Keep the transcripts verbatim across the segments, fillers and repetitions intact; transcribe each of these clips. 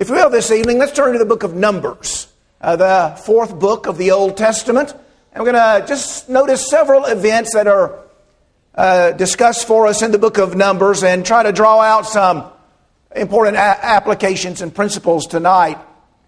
If you will, this evening, let's turn to the book of Numbers, uh, the fourth book of the Old Testament. And we're going to just notice several events that are uh, discussed for us in the book of Numbers and try to draw out some important a- applications and principles tonight.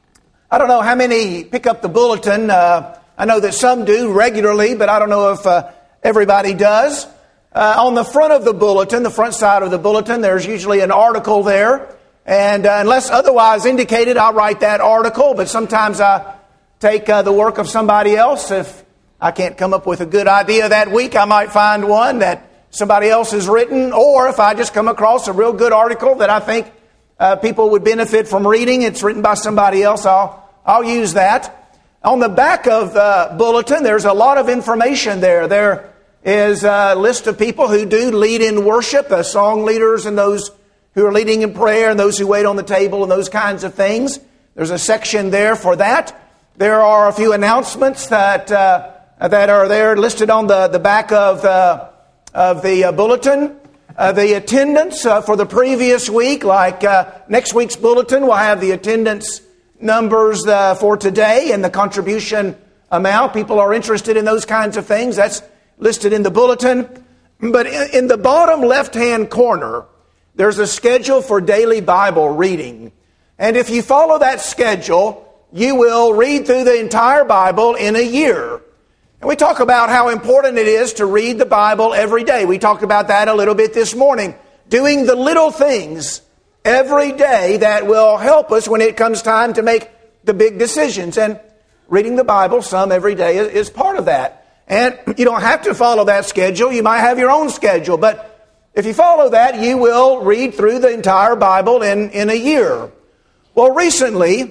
I don't know how many pick up the bulletin. Uh, I know that some do regularly, but I don't know if uh, everybody does. Uh, on the front of the bulletin, the front side of the bulletin, there's usually an article there. And uh, unless otherwise indicated, I'll write that article. But sometimes I take uh, the work of somebody else. If I can't come up with a good idea that week, I might find one that somebody else has written. Or if I just come across a real good article that I think uh, people would benefit from reading, it's written by somebody else, I'll, I'll use that. On the back of the bulletin, there's a lot of information there. There is a list of people who do lead in worship, the song leaders and those who are leading in prayer and those who wait on the table and those kinds of things. There's a section there for that. There are a few announcements that uh, that are there listed on the, the back of the, of the uh, bulletin. Uh, the attendance uh, for the previous week, like uh, next week's bulletin, will have the attendance numbers uh, for today and the contribution amount. People are interested in those kinds of things. That's listed in the bulletin. But in, in the bottom left-hand corner, there's a schedule for daily Bible reading. And if you follow that schedule, you will read through the entire Bible in a year. And we talk about how important it is to read the Bible every day. We talked about that a little bit this morning. Doing the little things every day that will help us when it comes time to make the big decisions. And reading the Bible some every day is, is part of that. And you don't have to follow that schedule. You might have your own schedule. But if you follow that, you will read through the entire Bible in, in a year. Well, recently,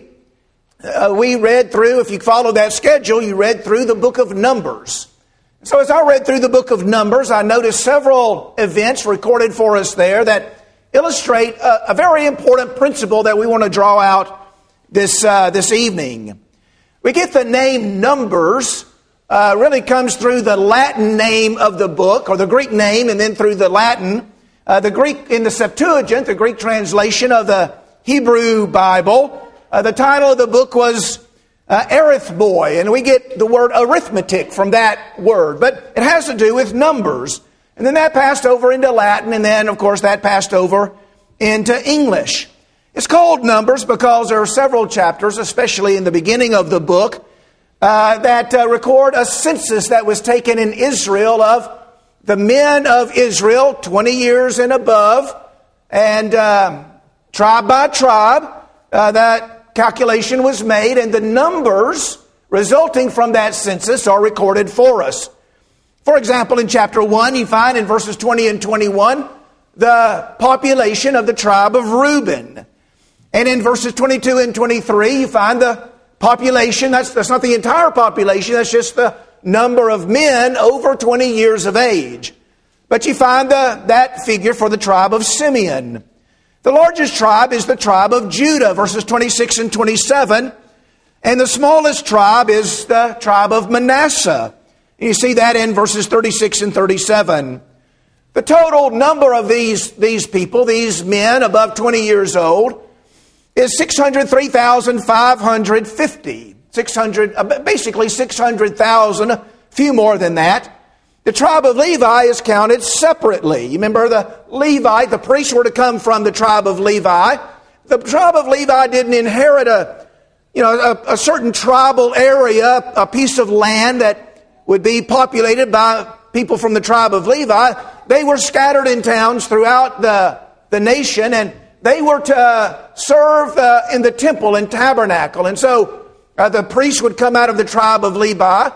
uh, we read through, if you follow that schedule, you read through the book of Numbers. So as I read through the book of Numbers, I noticed several events recorded for us there that illustrate a, a very important principle that we want to draw out this, uh, this evening. We get the name Numbers. Uh, really comes through the Latin name of the book, or the Greek name, and then through the Latin. Uh, the Greek, in the Septuagint, the Greek translation of the Hebrew Bible, uh, the title of the book was uh, Arithmoi, and we get the word arithmetic from that word. But it has to do with numbers. And then that passed over into Latin, and then, of course, that passed over into English. It's called Numbers because there are several chapters, especially in the beginning of the book, Uh, that uh, record a census that was taken in Israel of the men of Israel, twenty years and above, and uh, tribe by tribe, uh, that calculation was made, and the numbers resulting from that census are recorded for us. For example, in chapter one, you find in verses twenty and twenty-one, the population of the tribe of Reuben. And in verses twenty-two and twenty-three, you find the population, that's, that's not the entire population, that's just the number of men over twenty years of age. But you find the, that figure for the tribe of Simeon. The largest tribe is the tribe of Judah, verses twenty-six and twenty-seven. And the smallest tribe is the tribe of Manasseh. And you see that in verses thirty-six and thirty-seven. The total number of these, these people, these men above twenty years old, is six hundred three thousand five hundred fifty. six hundred, basically six hundred thousand, a few more than that. The tribe of Levi is counted separately. You remember the Levite, the priests were to come from the tribe of Levi. The tribe of Levi didn't inherit a, you know, a, a certain tribal area, a piece of land that would be populated by people from the tribe of Levi. They were scattered in towns throughout the, the nation, and they were to uh, serve uh, in the temple and tabernacle. And so uh, the priests would come out of the tribe of Levi.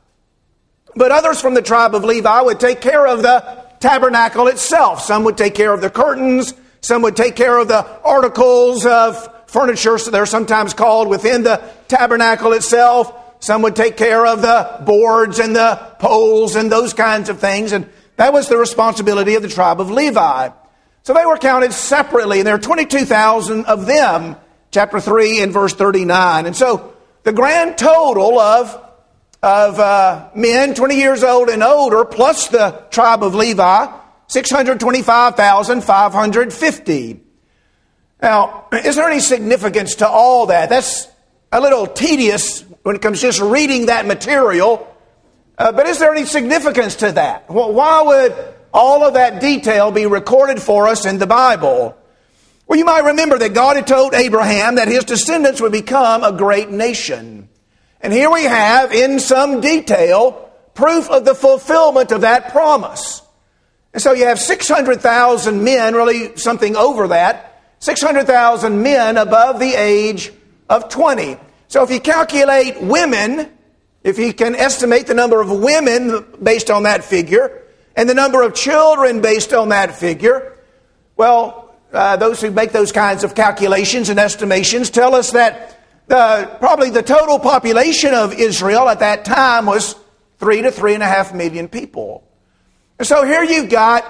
But others from the tribe of Levi would take care of the tabernacle itself. Some would take care of the curtains. Some would take care of the articles of furniture, so they're sometimes called, within the tabernacle itself. Some would take care of the boards and the poles and those kinds of things. And that was the responsibility of the tribe of Levi. So they were counted separately, and there are twenty-two thousand of them, chapter three and verse thirty-nine. And so the grand total of, of uh, men twenty years old and older, plus the tribe of Levi, six hundred twenty-five thousand five hundred fifty. Now, is there any significance to all that? That's a little tedious when it comes to just reading that material. Uh, but is there any significance to that? Well, why would all of that detail be recorded for us in the Bible? Well, you might remember that God had told Abraham that his descendants would become a great nation. And here we have, in some detail, proof of the fulfillment of that promise. And so you have six hundred thousand men, really something over that, six hundred thousand men above the age of twenty. So if you calculate women, if you can estimate the number of women based on that figure, and the number of children based on that figure, well, uh, those who make those kinds of calculations and estimations tell us that the, probably the total population of Israel at that time was three to three and a half million people. And so here you've got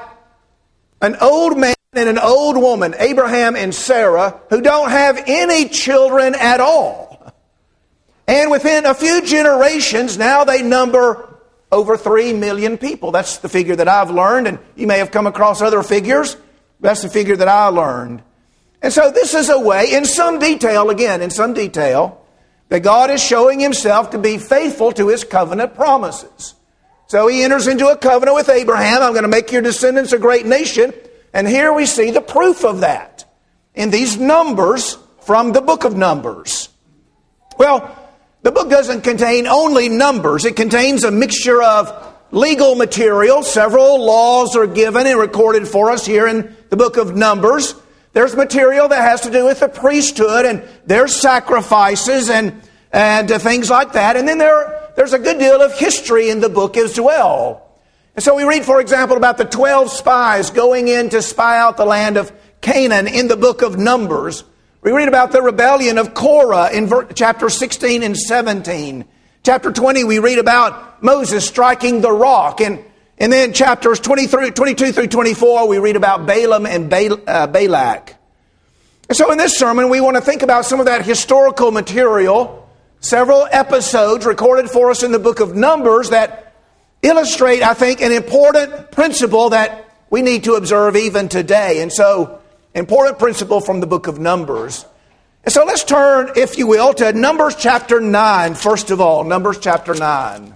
an old man and an old woman, Abraham and Sarah, who don't have any children at all. And within a few generations, now they number over three million people. That's the figure that I've learned, and you may have come across other figures. That's the figure that I learned. And so this is a way, in some detail, again, in some detail, that God is showing himself to be faithful to his covenant promises. So he enters into a covenant with Abraham. I'm going to make your descendants a great nation. And here we see the proof of that in these numbers from the book of Numbers. Well, the book doesn't contain only numbers. It contains a mixture of legal material. Several laws are given and recorded for us here in the book of Numbers. There's material that has to do with the priesthood and their sacrifices and, and uh, things like that. And then there, there's a good deal of history in the book as well. And so we read, for example, about the twelve spies going in to spy out the land of Canaan in the book of Numbers. We read about the rebellion of Korah in chapter sixteen and seventeen. Chapter twenty, we read about Moses striking the rock. And, and then chapters twenty-three, twenty-two through twenty-four, we read about Balaam and Balak. And so in this sermon, we want to think about some of that historical material, several episodes recorded for us in the book of Numbers that illustrate, I think, an important principle that we need to observe even today. And so, important principle from the book of Numbers. And so let's turn, if you will, to Numbers chapter nine, first of all. Numbers chapter nine.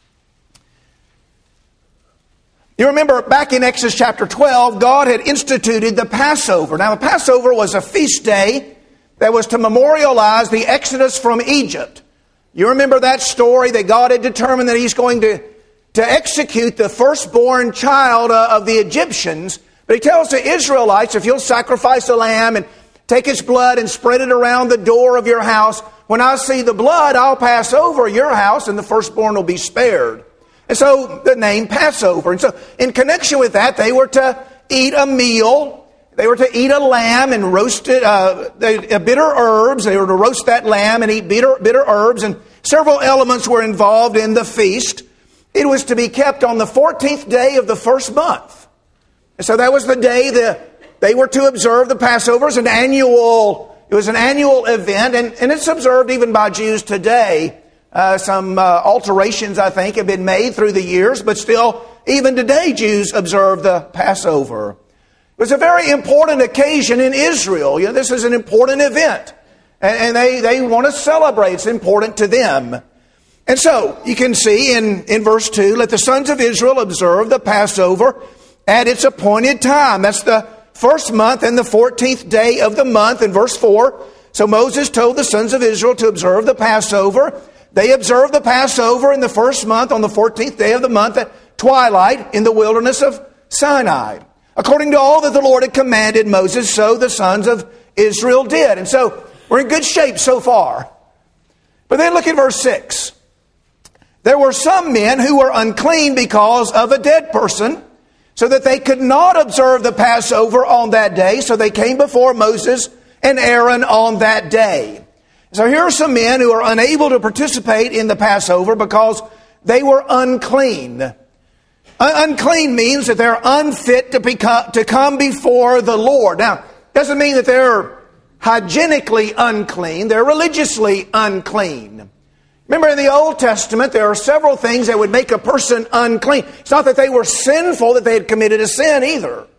You remember back in Exodus chapter twelve, God had instituted the Passover. Now, the Passover was a feast day that was to memorialize the Exodus from Egypt. You remember that story that God had determined that he's going to, to execute the firstborn child uh, of the Egyptians. But he tells the Israelites, if you'll sacrifice a lamb and take its blood and spread it around the door of your house, when I see the blood, I'll pass over your house and the firstborn will be spared. And so the name Passover. And so in connection with that, they were to eat a meal. They were to eat a lamb and roast it, uh, they, uh, bitter herbs. They were to roast that lamb and eat bitter, bitter herbs. And several elements were involved in the feast. It was to be kept on the fourteenth day of the first month. And so that was the day that they were to observe the Passover. It was an annual, it was an annual event, and, and it's observed even by Jews today. Uh, some uh, alterations, I think, have been made through the years, but still, even today, Jews observe the Passover. It was a very important occasion in Israel. You know, this is an important event, and, and they, they want to celebrate. It's important to them. And so, you can see in, in verse two, let the sons of Israel observe the Passover at its appointed time. That's the first month and the fourteenth day of the month. In verse four, so Moses told the sons of Israel to observe the Passover. They observed the Passover in the first month on the fourteenth day of the month at twilight in the wilderness of Sinai. According to all that the Lord had commanded Moses, so the sons of Israel did. And so we're in good shape so far. But then look at verse six. There were some men who were unclean because of a dead person, so that they could not observe the Passover on that day. So they came before Moses and Aaron on that day. So here are some men who are unable to participate in the Passover because they were unclean. Un- unclean means that they're unfit to, become, to come before the Lord. Now, doesn't mean that they're hygienically unclean. They're religiously unclean. Remember, in the Old Testament, there are several things that would make a person unclean. It's not that they were sinful, that they had committed a sin either.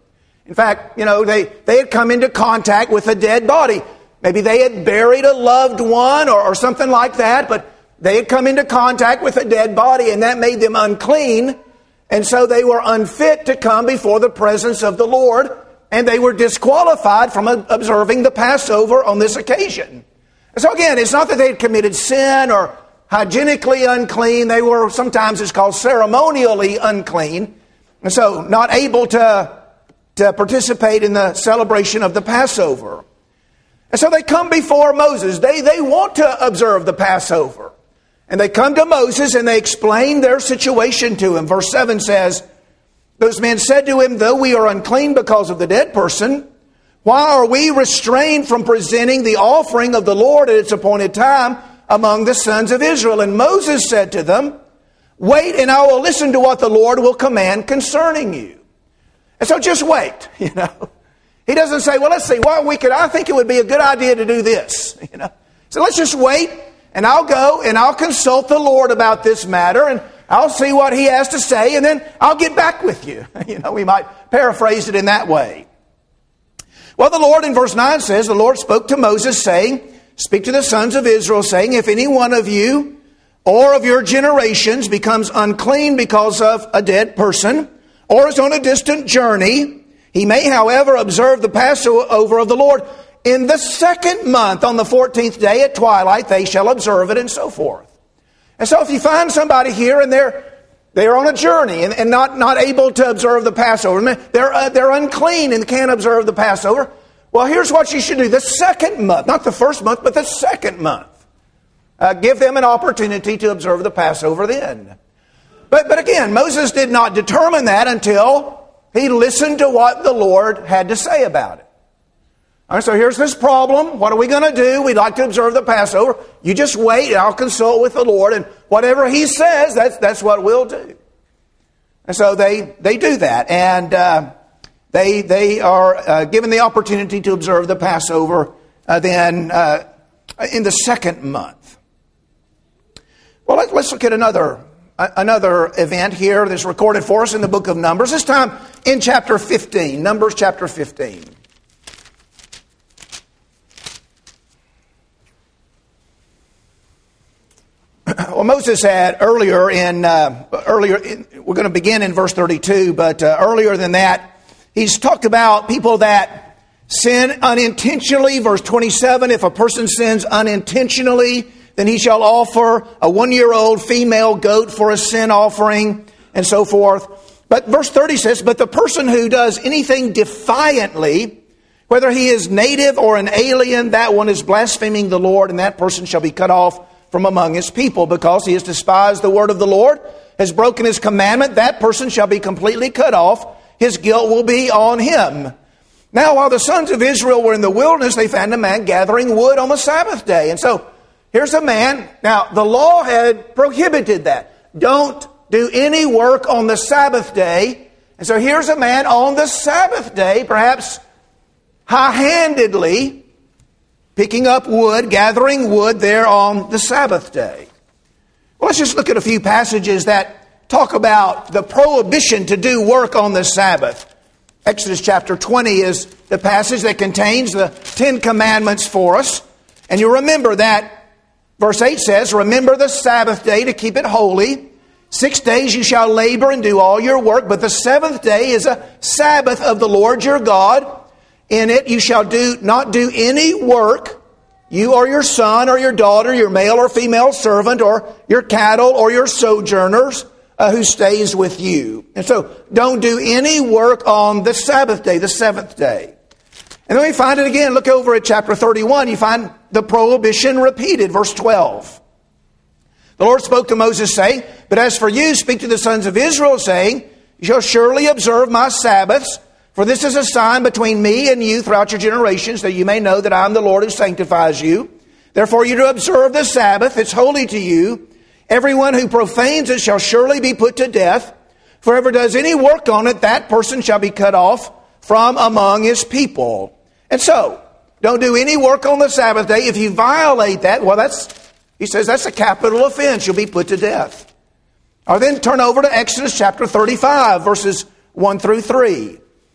In fact, you know, they, they had come into contact with a dead body. Maybe they had buried a loved one or, or something like that, but they had come into contact with a dead body, and that made them unclean. And so they were unfit to come before the presence of the Lord, and they were disqualified from observing the Passover on this occasion. And so again, it's not that they had committed sin or hygienically unclean. They were, sometimes it's called ceremonially unclean, and so not able to, to participate in the celebration of the Passover. And so they come before Moses. They, they want to observe the Passover. And they come to Moses and they explain their situation to him. Verse seven says, those men said to him, though we are unclean because of the dead person, why are we restrained from presenting the offering of the Lord at its appointed time among the sons of Israel? And Moses said to them, wait, and I will listen to what the Lord will command concerning you. And so just wait, you know. He doesn't say, well, let's see, well, we could, I think it would be a good idea to do this, you know. So let's just wait, and I'll go and I'll consult the Lord about this matter, and I'll see what he has to say, and then I'll get back with you. You know, we might paraphrase it in that way. Well, the Lord in verse nine says, the Lord spoke to Moses saying, speak to the sons of Israel saying, if any one of you or of your generations becomes unclean because of a dead person or is on a distant journey, he may, however, observe the Passover of the Lord in the second month on the fourteenth day at twilight. They shall observe it, and so forth. And so if you find somebody here and they're they're on a journey and, and not, not able to observe the Passover, they're, uh, they're unclean and can't observe the Passover, well, here's what you should do. The second month, not the first month, but the second month. Uh, give them an opportunity to observe the Passover then. But, but again, Moses did not determine that until he listened to what the Lord had to say about it. All right, so here's this problem. What are we going to do? We'd like to observe the Passover. You just wait, and I'll consult with the Lord, and whatever he says, that's that's what we'll do. And so they they do that, and uh, they they are uh, given the opportunity to observe the Passover uh, then uh, in the second month. Well, let, let's look at another. Another event here that's recorded for us in the book of Numbers, this time in chapter fifteen, Numbers chapter fifteen. Well, Moses had earlier in, uh, earlier, in, we're going to begin in verse thirty-two, but uh, earlier than that, he's talked about people that sin unintentionally. Verse twenty-seven, if a person sins unintentionally, then he shall offer a one-year-old female goat for a sin offering, and so forth. But verse thirty says, but the person who does anything defiantly, whether he is native or an alien, that one is blaspheming the Lord, and that person shall be cut off from among his people, because he has despised the word of the Lord, has broken his commandment. That person shall be completely cut off. His guilt will be on him. Now, while the sons of Israel were in the wilderness, they found a man gathering wood on the Sabbath day. And so, here's a man. Now, the law had prohibited that. Don't do any work on the Sabbath day. And so here's a man on the Sabbath day, perhaps high-handedly, picking up wood, gathering wood there on the Sabbath day. Well, let's just look at a few passages that talk about the prohibition to do work on the Sabbath. Exodus chapter twenty is the passage that contains the Ten Commandments for us. And you remember that verse eight says, remember the Sabbath day to keep it holy. Six days you shall labor and do all your work, but the seventh day is a Sabbath of the Lord your God. In it you shall do not do any work, you or your son or your daughter, your male or female servant, or your cattle or your sojourners uh, who stays with you. And so don't do any work on the Sabbath day, the seventh day. And then we find it again. Look over at chapter thirty-one. You find the prohibition repeated, verse twelve. The Lord spoke to Moses, saying, but as for you, speak to the sons of Israel, saying, you shall surely observe my Sabbaths, for this is a sign between me and you throughout your generations, that you may know that I am the Lord who sanctifies you. Therefore you to observe the Sabbath, it's holy to you. Everyone who profanes it shall surely be put to death. For whoever does any work on it, that person shall be cut off from among his people. And so, don't do any work on the Sabbath day. If you violate that, well, that's, he says, that's a capital offense. You'll be put to death. Or then turn over to Exodus chapter thirty-five, verses one through three.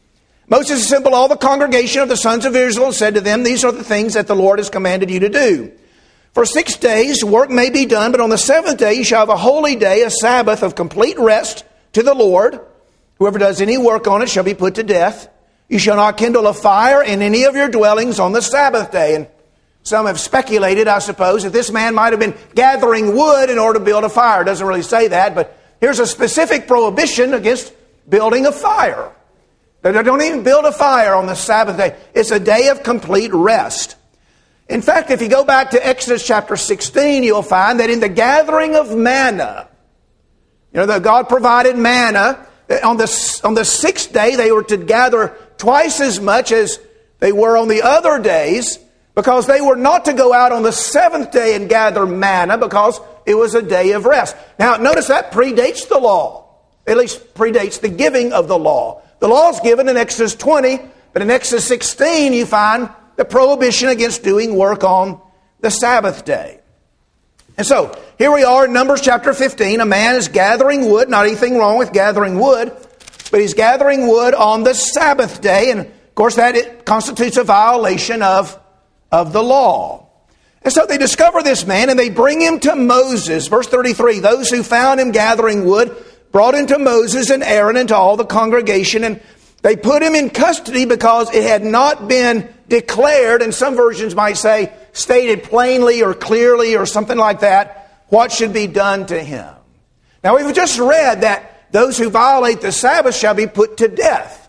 Moses assembled all the congregation of the sons of Israel and said to them, these are the things that the Lord has commanded you to do. For six days work may be done, but on the seventh day you shall have a holy day, a Sabbath of complete rest to the Lord. Whoever does any work on it shall be put to death. You shall not kindle a fire in any of your dwellings on the Sabbath day. And some have speculated, I suppose, that this man might have been gathering wood in order to build a fire. It doesn't really say that, but here's a specific prohibition against building a fire. They don't even build a fire on the Sabbath day. It's a day of complete rest. In fact, if you go back to Exodus chapter sixteen, you'll find that in the gathering of manna, you know, that God provided manna. On the, on the sixth day, they were to gather twice as much as they were on the other days, because they were not to go out on the seventh day and gather manna, because it was a day of rest. Now, notice that predates the law. At least predates the giving of the law. The law is given in Exodus twenty, but in Exodus sixteen you find the prohibition against doing work on the Sabbath day. And so, here we are in Numbers chapter fifteen. A man is gathering wood. Not anything wrong with gathering wood, but he's gathering wood on the Sabbath day. And, of course, that it constitutes a violation of, of the law. And so they discover this man and they bring him to Moses. Verse thirty-three, those who found him gathering wood brought him to Moses and Aaron and to all the congregation. And they put him in custody because it had not been declared, and some versions might say stated plainly or clearly or something like that, what should be done to him. Now we've just read that those who violate the Sabbath shall be put to death.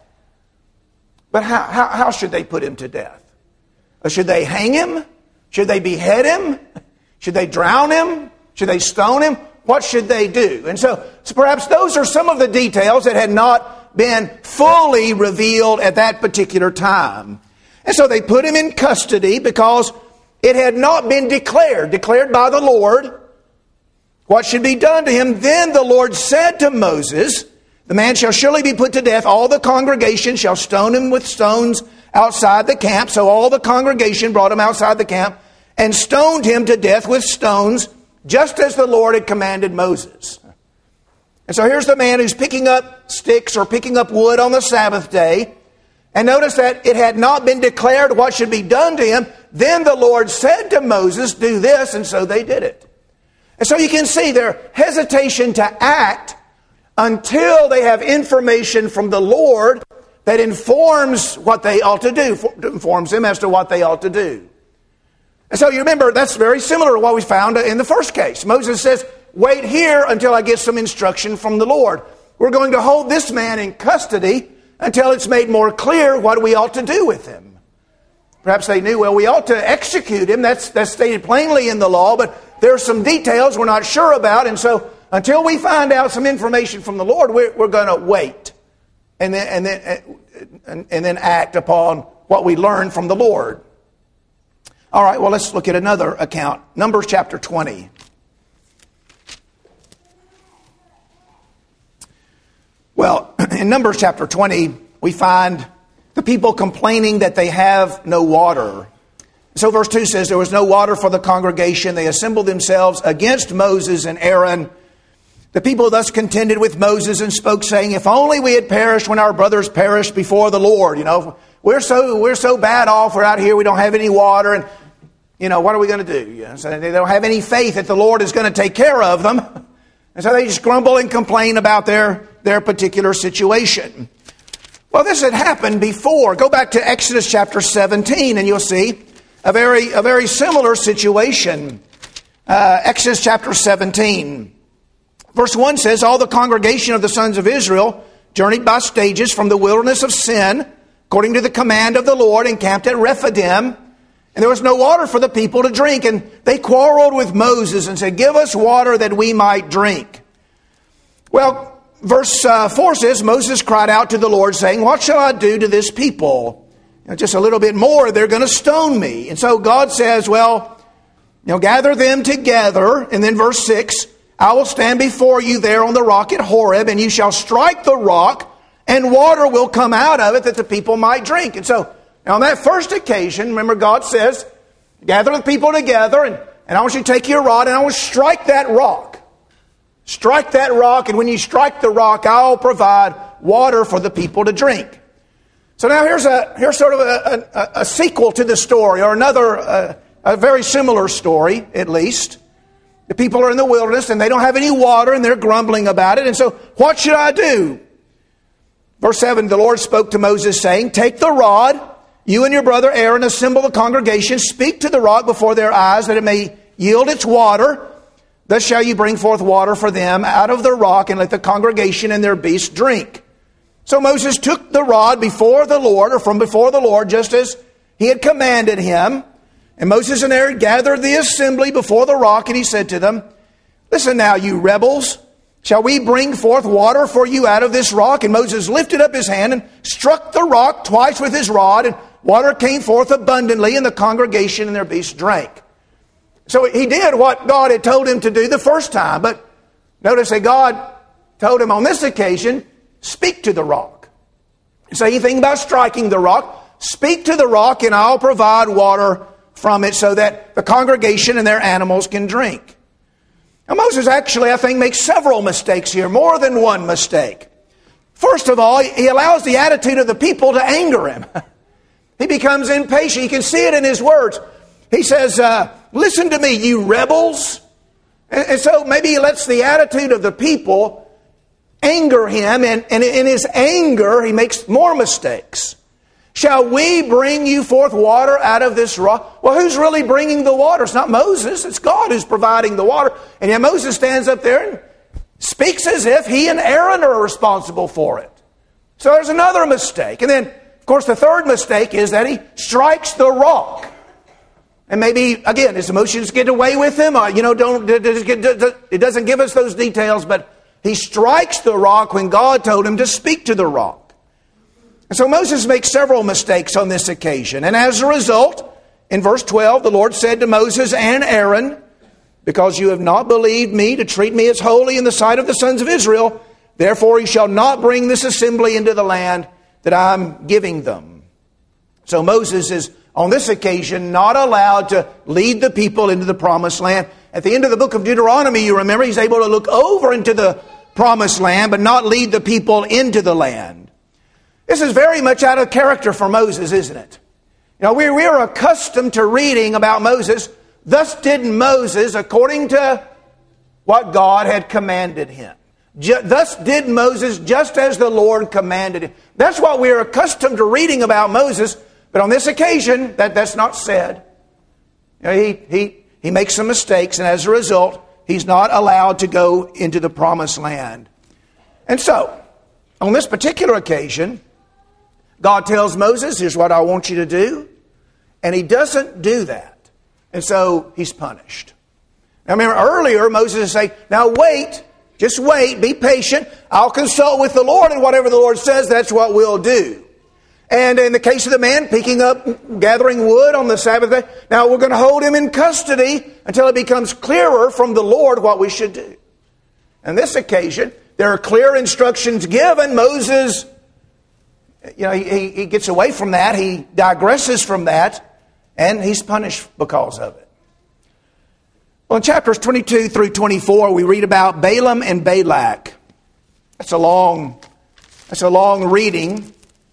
But how, how, how should they put him to death? Should they hang him? Should they behead him? Should they drown him? Should they stone him? What should they do? And so, so perhaps those are some of the details that had not been fully revealed at that particular time. And so they put him in custody because it had not been declared, declared by the Lord, what should be done to him. Then the Lord said to Moses, the man shall surely be put to death. All the congregation shall stone him with stones outside the camp. So all the congregation brought him outside the camp and stoned him to death with stones, just as the Lord had commanded Moses. And so here's the man who's picking up sticks or picking up wood on the Sabbath day. And notice that it had not been declared what should be done to him. Then the Lord said to Moses, do this, and so they did it. And so you can see their hesitation to act until they have information from the Lord that informs what they ought to do, informs them as to what they ought to do. And so you remember, that's very similar to what we found in the first case. Moses says, wait here until I get some instruction from the Lord. We're going to hold this man in custody until it's made more clear what we ought to do with him. Perhaps they knew, well, we ought to execute him. That's, that's stated plainly in the law, but there are some details we're not sure about. And so until we find out some information from the Lord, we're, we're going to wait and then, and, then, and, and then act upon what we learn from the Lord. All right, well, let's look at another account. Numbers chapter twenty. Well, in Numbers chapter twenty, we find the people complaining that they have no water. So verse two says, there was no water for the congregation. They assembled themselves against Moses and Aaron. The people thus contended with Moses and spoke, saying, if only we had perished when our brothers perished before the Lord. You know, we're so we're so bad off. We're out here. We don't have any water. And, you know, what are we going to do? You know, so they don't have any faith that the Lord is going to take care of them. And so they just grumble and complain about their, their particular situation. Well, this had happened before. Go back to Exodus chapter seventeen and you'll see a very, a very similar situation. Uh, Exodus chapter seventeen. Verse one says, all the congregation of the sons of Israel journeyed by stages from the wilderness of Sin, according to the command of the Lord, encamped at Rephidim. And there was no water for the people to drink. And they quarreled with Moses and said, give us water that we might drink. Well, verse uh, four says, Moses cried out to the Lord, saying, what shall I do to this people? You know, just a little bit more, they're going to stone me. And so God says, well, you know, gather them together. And then verse six, I will stand before you there on the rock at Horeb, and you shall strike the rock, and water will come out of it that the people might drink. And so, now on that first occasion, remember God says, gather the people together, and, and I want you to take your rod, and I want to strike that rock. Strike that rock, and when you strike the rock, I'll provide water for the people to drink. So now here's a here's sort of a, a, a sequel to the story, or another, uh, a very similar story, at least. The people are in the wilderness, and they don't have any water, and they're grumbling about it. And so, what should I do? Verse seven, the Lord spoke to Moses, saying, take the rod, you and your brother Aaron, assemble the congregation, speak to the rock before their eyes, that it may yield its water. Thus shall you bring forth water for them out of the rock, and let the congregation and their beasts drink. So Moses took the rod before the Lord, or from before the Lord, just as he had commanded him. And Moses and Aaron gathered the assembly before the rock, and he said to them, listen now, you rebels, shall we bring forth water for you out of this rock? And Moses lifted up his hand and struck the rock twice with his rod, and water came forth abundantly, and the congregation and their beasts drank. So he did what God had told him to do the first time. But notice that God told him on this occasion, speak to the rock. Say anything about striking the rock. Speak to the rock, and I'll provide water from it so that the congregation and their animals can drink. Now Moses actually, I think, makes several mistakes here, more than one mistake. First of all, he allows the attitude of the people to anger him. He becomes impatient. You can see it in his words. He says, uh, listen to me, you rebels. And, and so maybe he lets the attitude of the people anger him, and, and in his anger, he makes more mistakes. Shall we bring you forth water out of this rock? Well, who's really bringing the water? It's not Moses. It's God who's providing the water. And yet Moses stands up there and speaks as if he and Aaron are responsible for it. So there's another mistake. And then, of course, the third mistake is that he strikes the rock. And maybe, again, his emotions get away with him. Or, you know, don't it doesn't give us those details, but he strikes the rock when God told him to speak to the rock. And so Moses makes several mistakes on this occasion. And as a result, in verse twelve, the Lord said to Moses and Aaron, because you have not believed me to treat me as holy in the sight of the sons of Israel, therefore you shall not bring this assembly into the land that I'm giving them. So Moses is, on this occasion, not allowed to lead the people into the promised land. At the end of the book of Deuteronomy, you remember, he's able to look over into the promised land, but not lead the people into the land. This is very much out of character for Moses, isn't it? You know, we, we are accustomed to reading about Moses. Thus did Moses according to what God had commanded him. Ju- Thus did Moses just as the Lord commanded him. That's what we're accustomed to reading about Moses. But on this occasion, that, that's not said. You know, he, he, he makes some mistakes, and as a result, he's not allowed to go into the promised land. And so, on this particular occasion, God tells Moses, here's what I want you to do. And he doesn't do that. And so he's punished. Now remember, earlier Moses is saying, now wait, just wait, be patient. I'll consult with the Lord, and whatever the Lord says, that's what we'll do. And in the case of the man picking up, gathering wood on the Sabbath day, now we're going to hold him in custody until it becomes clearer from the Lord what we should do. On this occasion, there are clear instructions given. Moses, you know, he, he gets away from that. He digresses from that, and he's punished because of it. Well, in chapters twenty-two through twenty-four, we read about Balaam and Balak. That's a long, that's a long reading,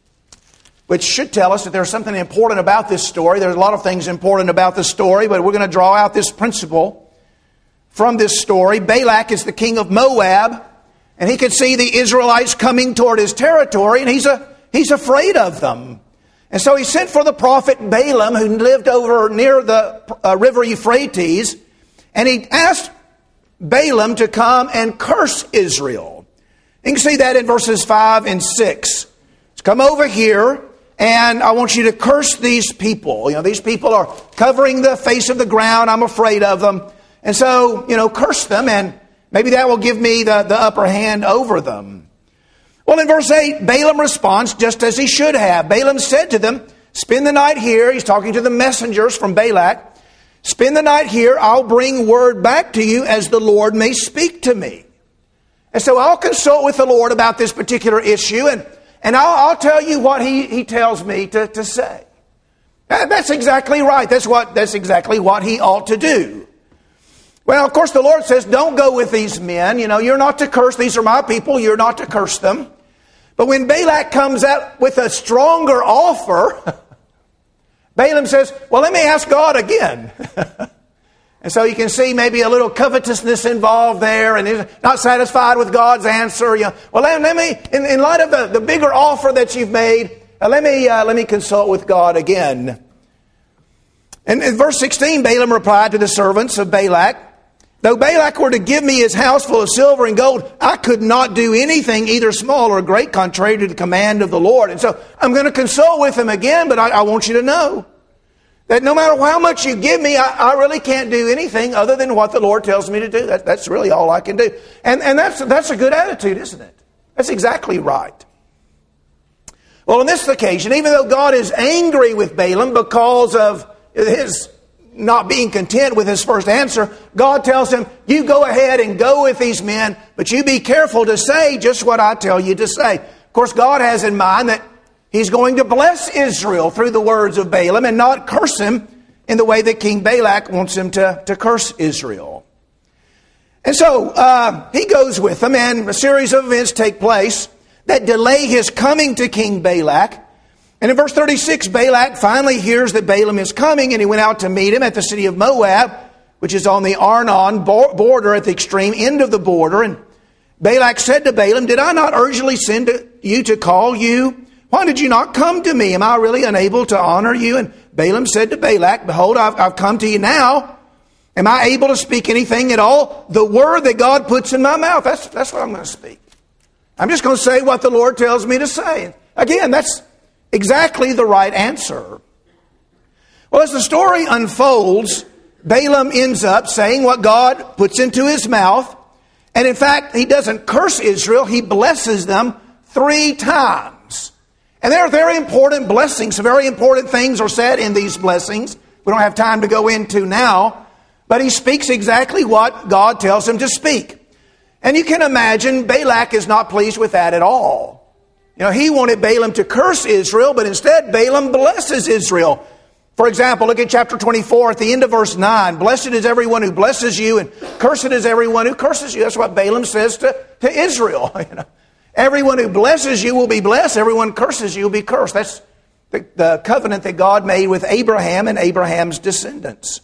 which should tell us that there's something important about this story. There's a lot of things important about this story, but we're going to draw out this principle from this story. Balak is the king of Moab, and he could see the Israelites coming toward his territory, and he's a He's afraid of them. And so he sent for the prophet Balaam, who lived over near the uh, river Euphrates, and he asked Balaam to come and curse Israel. You can see that in verses five and six. Come over here, and I want you to curse these people. You know, these people are covering the face of the ground. I'm afraid of them. And so, you know, curse them, and maybe that will give me the, the upper hand over them. Well, in verse eight, Balaam responds just as he should have. Balaam said to them, spend the night here. He's talking to the messengers from Balak. Spend the night here. I'll bring word back to you as the Lord may speak to me. And so I'll consult with the Lord about this particular issue, and, and I'll, I'll tell you what he, he tells me to, to say. That's exactly right. That's what, that's exactly what he ought to do. Well, of course, the Lord says, don't go with these men. You know, you're not to curse. These are my people. You're not to curse them. But when Balak comes out with a stronger offer, Balaam says, well, let me ask God again. And so you can see maybe a little covetousness involved there, and he's not satisfied with God's answer. You know, well, let, let me, in, in light of the, the bigger offer that you've made, uh, let me uh, let me consult with God again. And in verse sixteen, Balaam replied to the servants of Balak, though Balak were to give me his house full of silver and gold, I could not do anything either small or great contrary to the command of the Lord. And so I'm going to consult with him again, but I, I want you to know that no matter how much you give me, I, I really can't do anything other than what the Lord tells me to do. That, that's really all I can do. And, and that's, that's a good attitude, isn't it? That's exactly right. Well, on this occasion, even though God is angry with Balaam because of his not being content with his first answer, God tells him, you go ahead and go with these men, but you be careful to say just what I tell you to say. Of course, God has in mind that He's going to bless Israel through the words of Balaam and not curse him in the way that King Balak wants him to, to curse Israel. And so uh, he goes with them, and a series of events take place that delay his coming to King Balak. And in verse thirty-six, Balak finally hears that Balaam is coming, and he went out to meet him at the city of Moab, which is on the Arnon border at the extreme end of the border. And Balak said to Balaam, did I not urgently send you to call you? Why did you not come to me? Am I really unable to honor you? And Balaam said to Balak, behold, I've, I've come to you now. Am I able to speak anything at all? The word that God puts in my mouth, that's, that's what I'm going to speak. I'm just going to say what the Lord tells me to say. Again, that's exactly the right answer. Well, as the story unfolds, Balaam ends up saying what God puts into his mouth. And in fact, he doesn't curse Israel. He blesses them three times. And there are very important blessings. Very important things are said in these blessings. We don't have time to go into now. But he speaks exactly what God tells him to speak. And you can imagine Balak is not pleased with that at all. You know, he wanted Balaam to curse Israel, but instead Balaam blesses Israel. For example, look at chapter twenty-four at the end of verse nine. Blessed is everyone who blesses you, and cursed is everyone who curses you. That's what Balaam says to, to Israel. You know, everyone who blesses you will be blessed. Everyone who curses you will be cursed. That's the, the covenant that God made with Abraham and Abraham's descendants.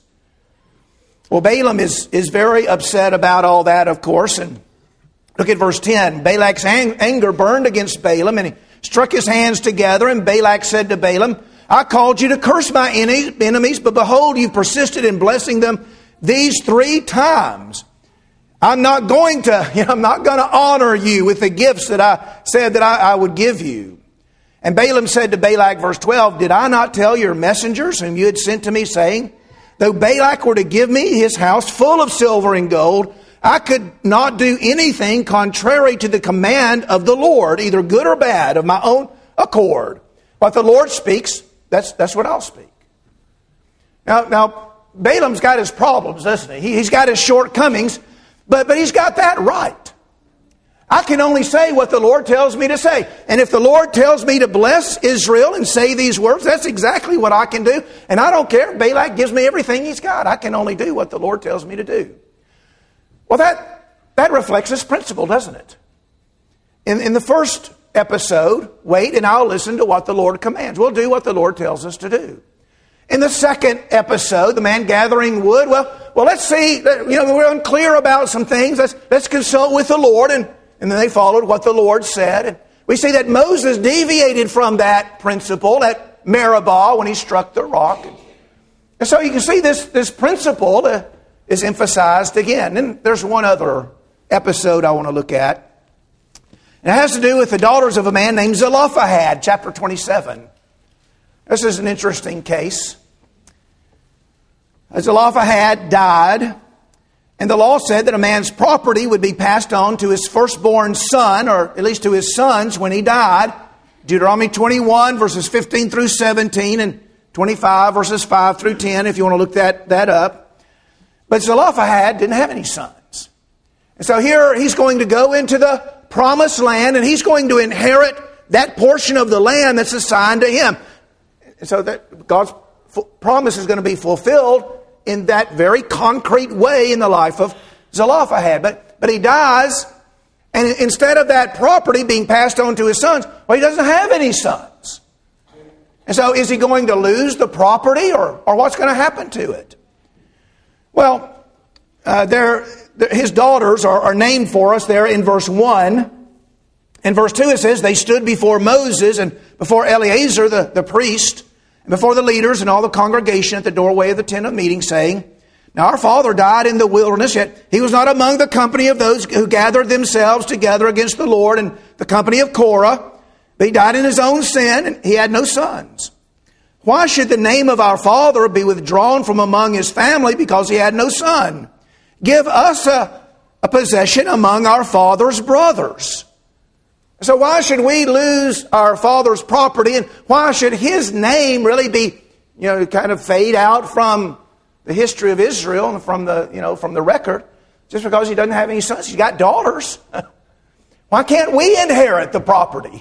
Well, Balaam is, is very upset about all that, of course. And look at verse ten. Balak's ang- anger burned against Balaam, and he struck his hands together. And Balak said to Balaam, I called you to curse my enemies, but behold, you persisted in blessing them these three times. I'm not going to, you know, I'm not going to honor you with the gifts that I said that I, I would give you. And Balaam said to Balak, verse twelve, did I not tell your messengers whom you had sent to me, saying, though Balak were to give me his house full of silver and gold, I could not do anything contrary to the command of the Lord, either good or bad, of my own accord. What the Lord speaks, that's, that's what I'll speak. Now, now, Balaam's got his problems, doesn't he? he he's got his shortcomings, but, but he's got that right. I can only say what the Lord tells me to say. And if the Lord tells me to bless Israel and say these words, that's exactly what I can do. And I don't care if Balak gives me everything he's got. I can only do what the Lord tells me to do. Well, that, that reflects this principle, doesn't it? In, in the first episode, wait and I'll listen to what the Lord commands. We'll do what the Lord tells us to do. In the second episode, the man gathering wood, well, well, let's see, you know, we're unclear about some things. Let's, let's consult with the Lord. And, and then they followed what the Lord said. And we see that Moses deviated from that principle at Meribah when he struck the rock. And so you can see this, this principle uh, is emphasized again. And there's one other episode I want to look at. And it has to do with the daughters of a man named Zelophehad, chapter twenty-seven. This is an interesting case. Zelophehad died, and the law said that a man's property would be passed on to his firstborn son, or at least to his sons when he died. Deuteronomy twenty-one, verses fifteen through seventeen, and twenty-five, verses five through ten, if you want to look that, that up. But Zelophehad didn't have any sons. And so here he's going to go into the promised land, and he's going to inherit that portion of the land that's assigned to him. And so that God's promise is going to be fulfilled in that very concrete way in the life of Zelophehad. But, but he dies, And instead of that property being passed on to his sons, well, he doesn't have any sons. And so is he going to lose the property, or, or what's going to happen to it? Well, uh, there, his daughters are, are named for us there in verse one. In verse two it says, they stood before Moses and before Eleazar the, the priest, and before the leaders and all the congregation at the doorway of the tent of meeting, saying, now our father died in the wilderness, yet he was not among the company of those who gathered themselves together against the Lord, and the company of Korah. But he died in his own sin, and he had no sons. Why should the name of our father be withdrawn from among his family because he had no son? Give us a, a possession among our father's brothers. So why should we lose our father's property, and why should his name really be, you know, kind of fade out from the history of Israel and from the, you know, from the record, just because he doesn't have any sons? He's got daughters. Why can't we inherit the property?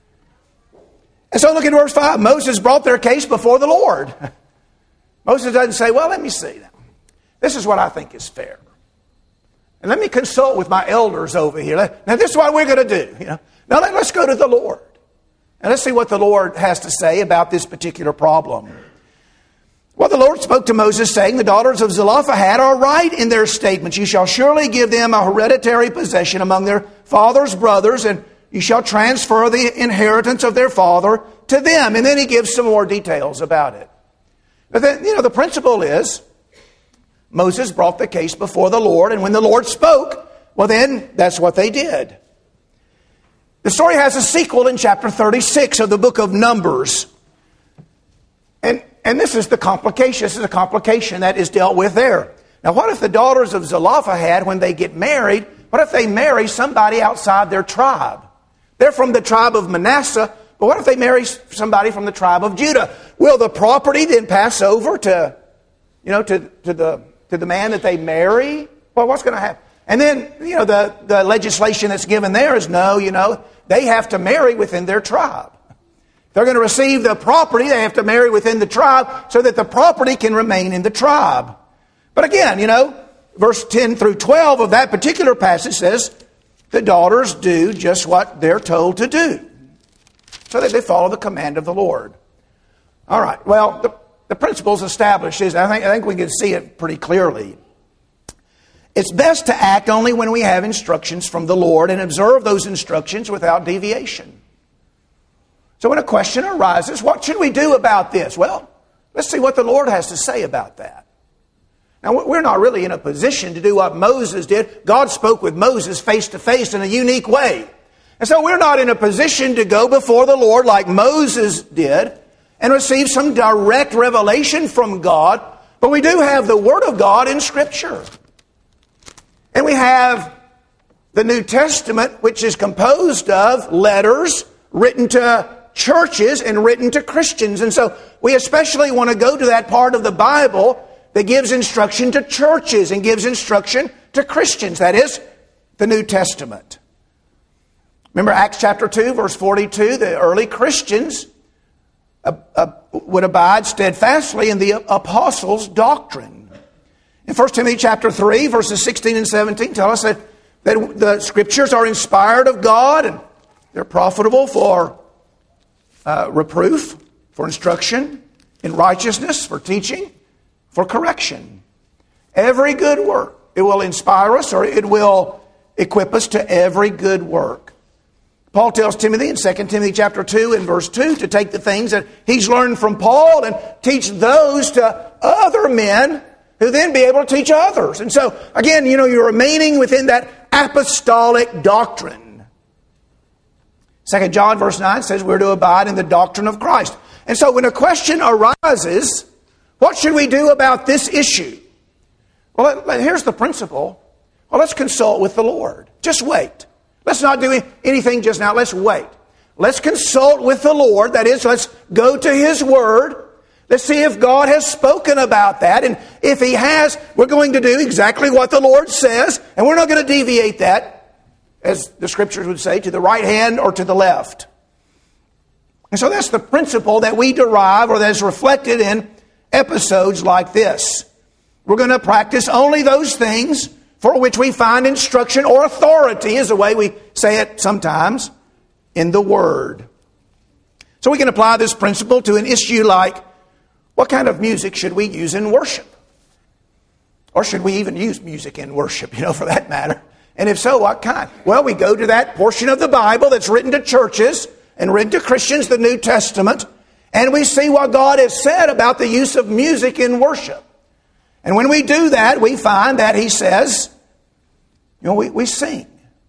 And so look at verse five. Moses brought their case before the Lord. Moses doesn't say, well, let me see. This is what I think is fair. And let me consult with my elders over here. Now, this is what we're going to do. You know? Now, let's go to the Lord. And let's see what the Lord has to say about this particular problem. Well, the Lord spoke to Moses, saying, the daughters of Zelophehad are right in their statements. You shall surely give them a hereditary possession among their father's brothers, and you shall transfer the inheritance of their father to them. And then he gives some more details about it. But then, you know, the principle is, Moses brought the case before the Lord, and when the Lord spoke, well then, that's what they did. The story has a sequel in chapter thirty-six of the book of Numbers. And, and this is the complication. This is a complication that is dealt with there. Now, what if the daughters of Zelophehad, when they get married, what if they marry somebody outside their tribe? They're from the tribe of Manasseh, but what if they marry somebody from the tribe of Judah? Will the property then pass over to, you know, to, to the to the man that they marry? Well, what's going to happen? And then, you know, the, the legislation that's given there is no, you know, they have to marry within their tribe. If they're going to receive the property, they have to marry within the tribe so that the property can remain in the tribe. But again, you know, verse ten through twelve of that particular passage says, the daughters do just what they're told to do, so that they follow the command of the Lord. All right, well, the, the principles established is, I think, I think we can see it pretty clearly. It's best to act only when we have instructions from the Lord and observe those instructions without deviation. So when a question arises, what should we do about this? Well, let's see what the Lord has to say about that. Now, we're not really in a position to do what Moses did. God spoke with Moses face to face in a unique way. And so we're not in a position to go before the Lord like Moses did and receive some direct revelation from God. But we do have the Word of God in Scripture. And we have the New Testament, which is composed of letters written to churches and written to Christians. And so we especially want to go to that part of the Bible that gives instruction to churches and gives instruction to Christians. That is, the New Testament. Remember Acts chapter two, verse forty-two, the early Christians uh, uh, would abide steadfastly in the apostles' doctrine. In First Timothy chapter three, verses sixteen and seventeen tell us that, that the Scriptures are inspired of God and they're profitable for uh, reproof, for instruction, in righteousness, for teaching, for correction. Every good work. It will inspire us, or it will equip us to every good work. Paul tells Timothy in Second Timothy chapter two and verse two to take the things that he's learned from Paul and teach those to other men who then be able to teach others. And so, again, you know, you're remaining within that apostolic doctrine. Second John verse nine says we're to abide in the doctrine of Christ. And so when a question arises, what should we do about this issue? Well, here's the principle. Well, let's consult with the Lord. Just wait. Let's not do anything just now. Let's wait. Let's consult with the Lord. That is, let's go to His Word. Let's see if God has spoken about that. And if He has, we're going to do exactly what the Lord says. And we're not going to deviate that, as the Scriptures would say, to the right hand or to the left. And so that's the principle that we derive, or that is reflected in episodes like this. We're going to practice only those things for which we find instruction or authority, is the way we say it sometimes, in the Word. So we can apply this principle to an issue like, what kind of music should we use in worship? Or should we even use music in worship, you know, for that matter? And if so, what kind? Well, we go to that portion of the Bible that's written to churches and written to Christians, the New Testament, and we see what God has said about the use of music in worship. And when we do that, we find that He says, you know, we, we sing.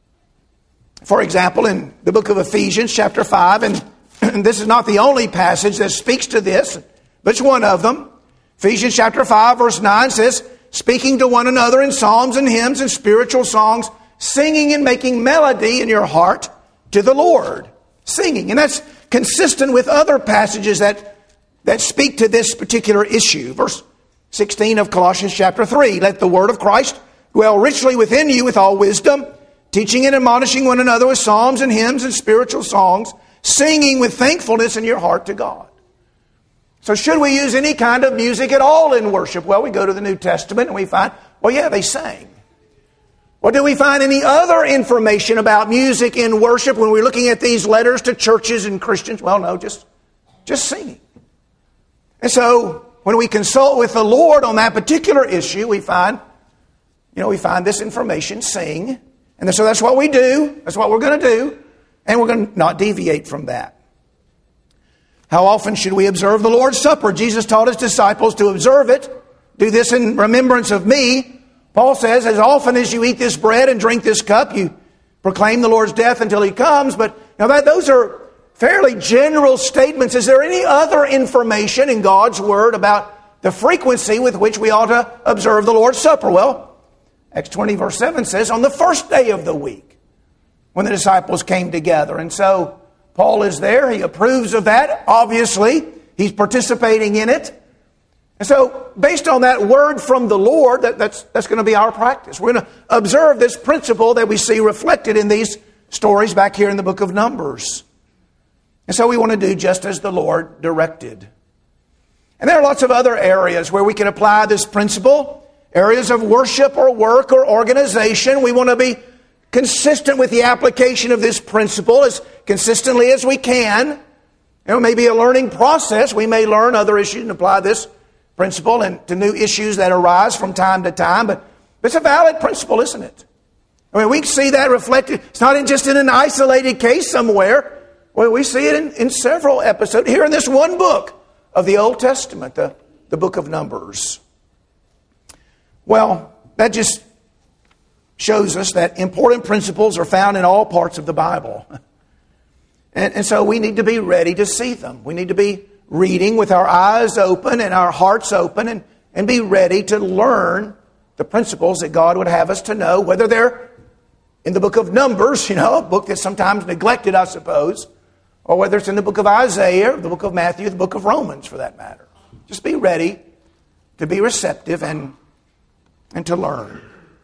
For example, in the book of Ephesians, chapter five, and, and this is not the only passage that speaks to this, but it's one of them. Ephesians chapter five, verse nine says, speaking to one another in psalms and hymns and spiritual songs, singing and making melody in your heart to the Lord. Singing. And that's consistent with other passages that, that speak to this particular issue. Verse sixteen of Colossians chapter three, let the word of Christ dwell richly within you with all wisdom, teaching and admonishing one another with psalms and hymns and spiritual songs, singing with thankfulness in your heart to God. So should we use any kind of music at all in worship? Well, we go to the New Testament and we find, well, yeah, they sang. Well, do we find any other information about music in worship when we're looking at these letters to churches and Christians? Well, no, just, just singing. And so when we consult with the Lord on that particular issue, we find, you know, we find this information, sing. And so that's what we do. That's what we're going to do. And we're going to not deviate from that. How often should we observe the Lord's Supper? Jesus taught His disciples to observe it. Do this in remembrance of me. Paul says, as often as you eat this bread and drink this cup, you proclaim the Lord's death until He comes. But now that those are fairly general statements. Is there any other information in God's Word about the frequency with which we ought to observe the Lord's Supper? Well, Acts twenty verse seven says, on the first day of the week, when the disciples came together. And so Paul is there. He approves of that, obviously. He's participating in it. And so, based on that word from the Lord, that, that's, that's going to be our practice. We're going to observe this principle that we see reflected in these stories back here in the book of Numbers. And so we want to do just as the Lord directed. And there are lots of other areas where we can apply this principle. Areas of worship or work or organization. We want to be consistent with the application of this principle as consistently as we can. You know, it may be a learning process. We may learn other issues and apply this principle and to new issues that arise from time to time. But it's a valid principle, isn't it? I mean, we can see that reflected. It's not in just in an isolated case somewhere. Well, we see it in, in several episodes. Here in this one book of the Old Testament, the, the book of Numbers. Well, that just shows us that important principles are found in all parts of the Bible. And, and so we need to be ready to see them. We need to be reading with our eyes open and our hearts open and, and be ready to learn the principles that God would have us to know, whether they're in the book of Numbers, you know, a book that's sometimes neglected, I suppose, or whether it's in the book of Isaiah, the book of Matthew, the book of Romans, for that matter. Just be ready to be receptive and, and to learn.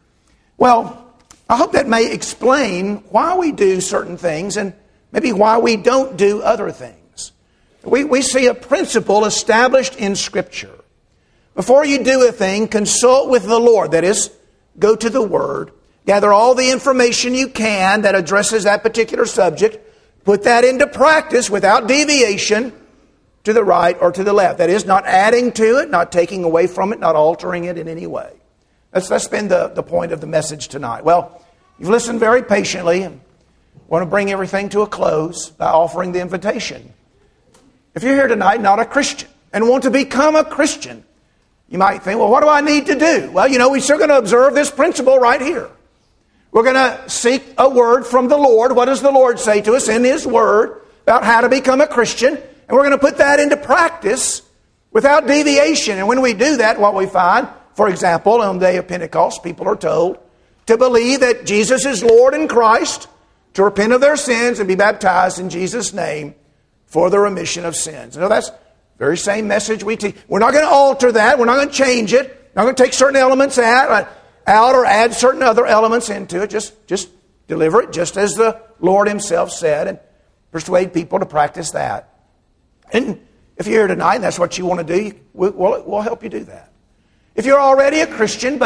Well, I hope that may explain why we do certain things and maybe why we don't do other things. We, we see a principle established in Scripture. Before you do a thing, consult with the Lord. That is, go to the Word. Gather all the information you can that addresses that particular subject. Put that into practice without deviation to the right or to the left. That is, not adding to it, not taking away from it, not altering it in any way. That's, that's been the, the point of the message tonight. Well, you've listened very patiently and want to bring everything to a close by offering the invitation. If you're here tonight not a Christian and want to become a Christian, you might think, well, what do I need to do? Well, you know, we're still going to observe this principle right here. We're going to seek a word from the Lord. What does the Lord say to us in His Word about how to become a Christian? And we're going to put that into practice without deviation. And when we do that, what we find, for example, on the day of Pentecost, people are told to believe that Jesus is Lord and Christ, to repent of their sins and be baptized in Jesus' name for the remission of sins. You know, that's the very same message we teach. We're not going to alter that. We're not going to change it. We're not going to take certain elements out, out or add certain other elements into it. Just, just deliver it just as the Lord Himself said and persuade people to practice that. And if you're here tonight and that's what you want to do, we'll, we'll help you do that. If you're already a Christian, but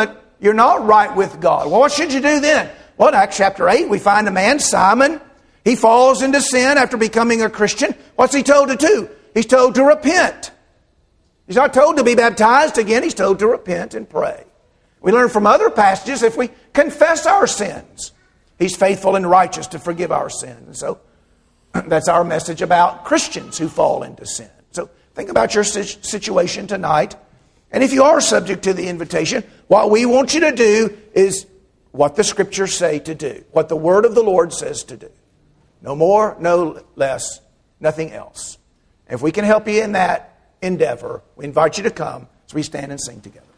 You're not right with God. Well, what should you do then? Well, in Acts chapter eight, we find a man, Simon. He falls into sin after becoming a Christian. What's he told to do? He's told to repent. He's not told to be baptized again. He's told to repent and pray. We learn from other passages, if we confess our sins, He's faithful and righteous to forgive our sins. So that's our message about Christians who fall into sin. So think about your situation tonight. And if you are subject to the invitation, what we want you to do is what the Scriptures say to do, what the Word of the Lord says to do. No more, no less, nothing else. If we can help you in that endeavor, we invite you to come as we stand and sing together.